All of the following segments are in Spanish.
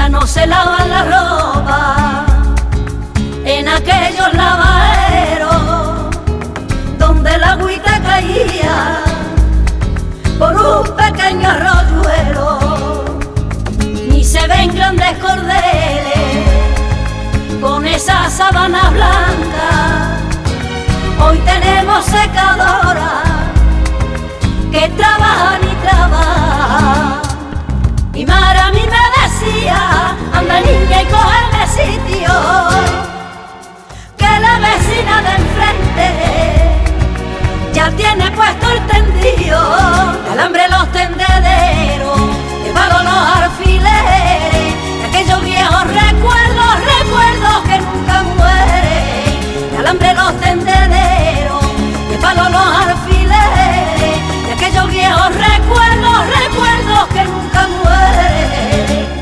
no se lavan la ropa en aquellos lavaderos donde la agüita caía por un pequeño arroyuelo, ni se ven grandes cordeles con esa sábana blanca. Hoy tenemos secadoras que trabajan y trabajan. Mi madre a mí me decía: anda niña y cógeme sitio, que la vecina de enfrente ya tiene puesto el tendido, de alambre los tendederos, de palo los alfileres, de aquellos viejos recuerdos, recuerdos que nunca mueren, de alambre los tendederos, de palo los alfileres, de aquellos viejos recuerdos, recuerdos que nunca mueren.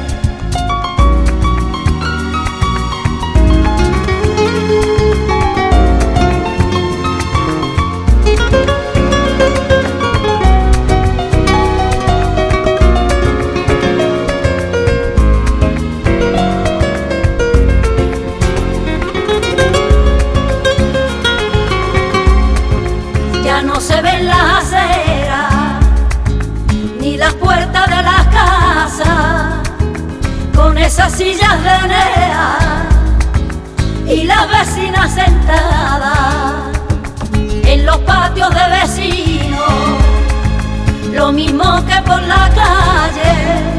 Ya no se ven las aceras ni las puertas de las casas con esas sillas de enea y las vecinas sentadas en los patios de vecinos, lo mismo que por la calle